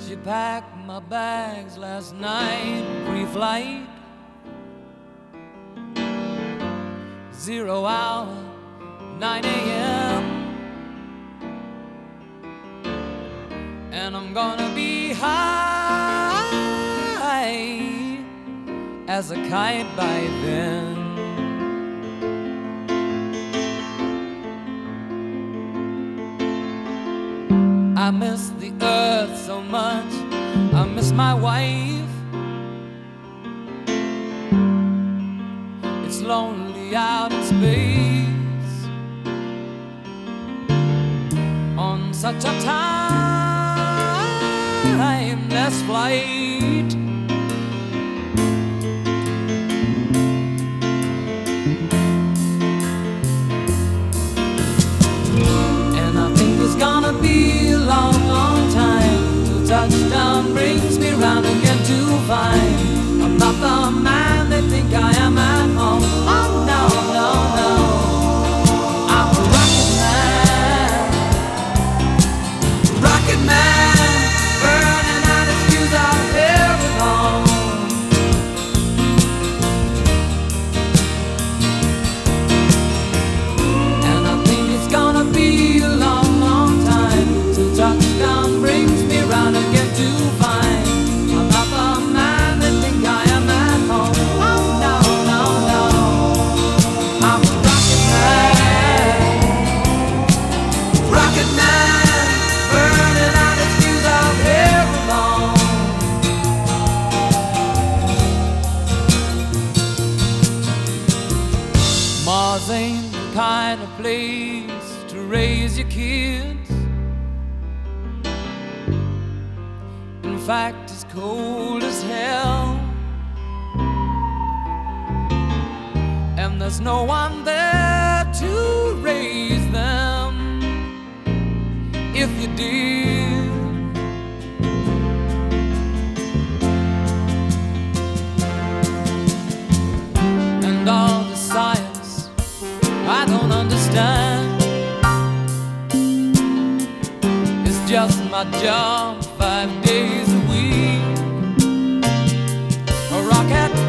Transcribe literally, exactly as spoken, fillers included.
She packed my bags last night, pre-flight, zero hour, nine a m And I'm gonna be high as a kite by then. I miss the earth so much, I miss my wife. It's lonely out in space on such a timeless flight. And I think it's gonna be a long, long time till touchdown brings me round again to find I'm not the man they think I am at home. Oh no, no, no, I'm a rocket man, rocket man, burning out his fuse out here at home. And I think it's gonna be a long, long time till touchdown brings me round again to find I'm not the man they think I am at home. Oh no, no, no, I'm a rocket man, rocket man, burning out his fuse out here alone. Mars ain't the kind of place to raise your kids. In fact, it's cold as hell, and there's no one there to raise them if you did. And all the science I don't understand, it's just my job five days a week. A rocket